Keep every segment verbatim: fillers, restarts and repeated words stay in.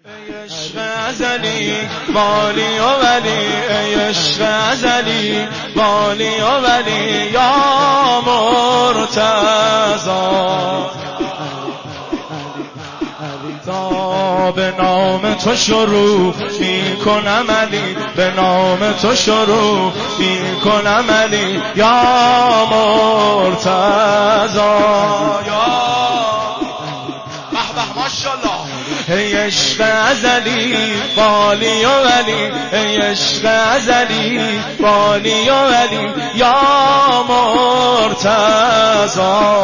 ای عشق ازلی والی و ولی، ای عشق ازلی والی و ولی، یا مرتضی تا به نام تو شروع می کنم علی، به نام تو شروع می کنم علی، یا مرتضی یا ماشاءالله. ای عشق ازلی والی و ولی، ای عشق ازلی والی و ولی، یا مرتضی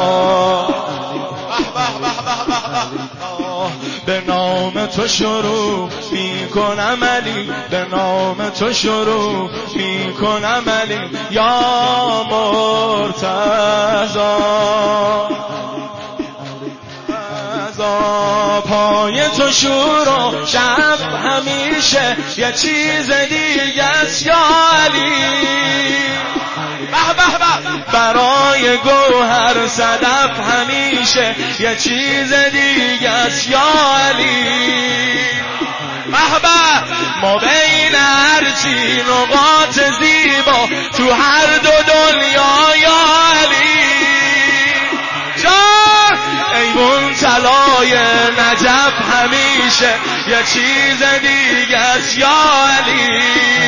به نام تو شروع می کنم علی، به نام تو شروع می کنم علی، یا مرتضی پای تو شور و شب همیشه یه چیز دیگه است یا علی، به به به برای گوهر صدف همیشه یه چیز دیگه است یا علی، به به ما بین هرچی نقاط زیبا تو هر دو دنیا یا علی جان، ایوون طلای نجف همیشه یه چیز دیگه است یا علی،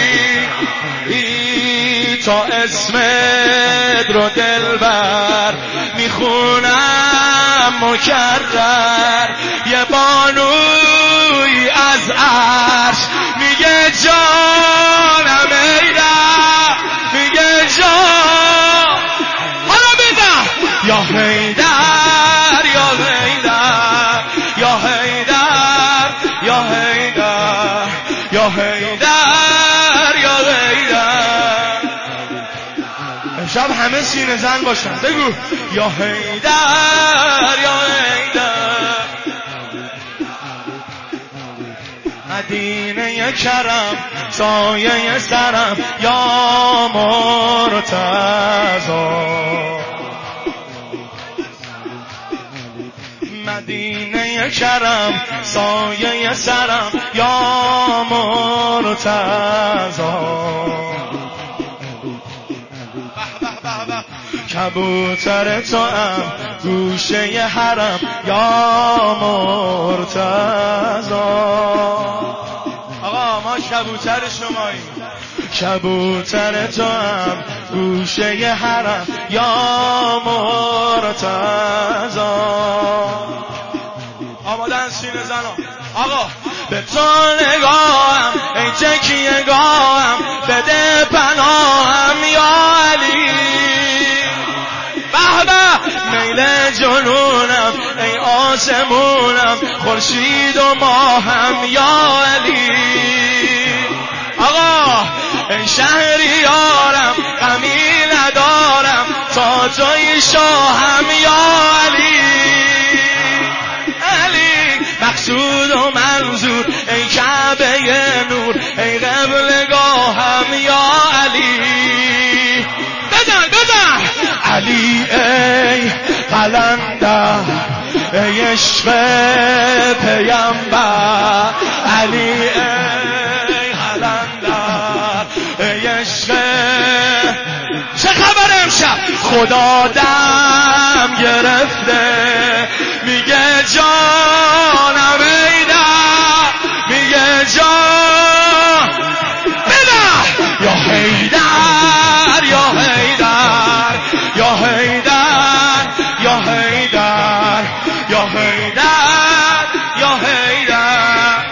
تا اسمت رو دلبر میخونم مکرر، یه بانوی از عرش میگه جانم ایدر، میگه جان حالا بده یا حیدر یا حیدر یا حیدر یا حیدر یا حیدر یا حیدر، امشب همه سینه زن باشن بگو یا حیدر یا حیدر. مدینه کرم سایه سرم یا مرتضی، مدینه کرم سایه سرم یا مرتضی، کبوتر تو هم گوشه حرم یا مرتضی. آقا ما کبوتر شماییم، کبوتر تو هم گوشه حرم یا مرتضی. آمادن سینه زنان آقا به تو نگاهم ای تکیه گاهم، بده پناهم یا علی، به به میل جنونم ای آسمونم، خورشید و ماهم یا علی، آقا ای شهریارم غمی ندارم، تا توی شاهم یا علی، علی مقصود و منظور ای کعبه نور، ای قبلگاهم یا علی، بزن بزن علی ای قلندر، ای عشق پیامبر، علی ای قلندر، ای عشق چه خبر امشب خدا دم گرفته، میگه جانم ایدر، میگه جان بده یا حیدر یا حیدر یا حیدر یا حیدر یا حیدر یا حیدر،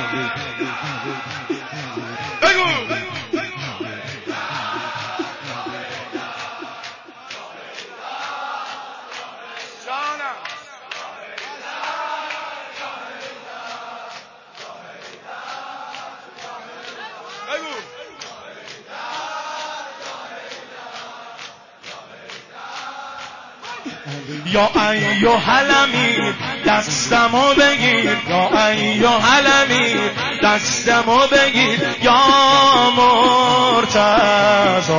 بگو جانم بگو یا ایها الامیر دستمو بگیر، یا ایها الامیر دستمو بگیر یا مرتضی،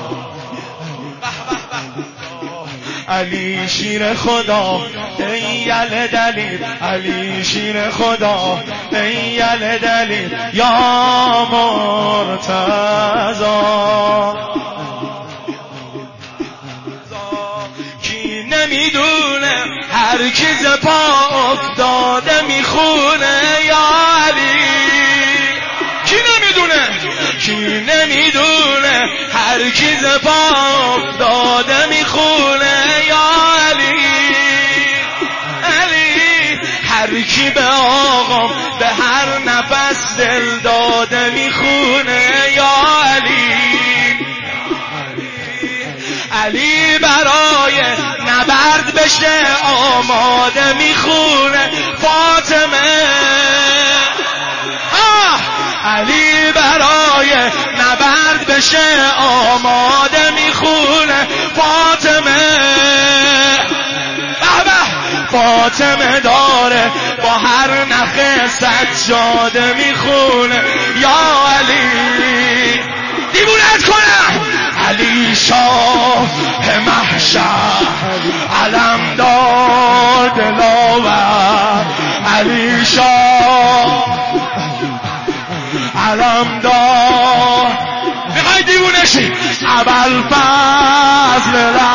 علی شیر خدا ای یل دلیل علی شیر خدا ای یل دلیل یا مرتضی کی نمیدونه هر کی ز پا افتاده میخونه یا علی کی نمیدونه کی نمیدونه هر کی ز پا افتاده میخونه یا علی علی هر کی به آقام به هر نفس دل داده میخونه یا علی علی برای نبرد بشه آماده میخونه فاطمه آه علی برای نبرد بشه آماده میخونه فاطمه فاطمه داره با هر نخ سجاده میخونه یا علی دیوونت کنم علی شاه محشر علمدار دلاور علی شاه علمدار میخوای دیوونشی ابوالفضل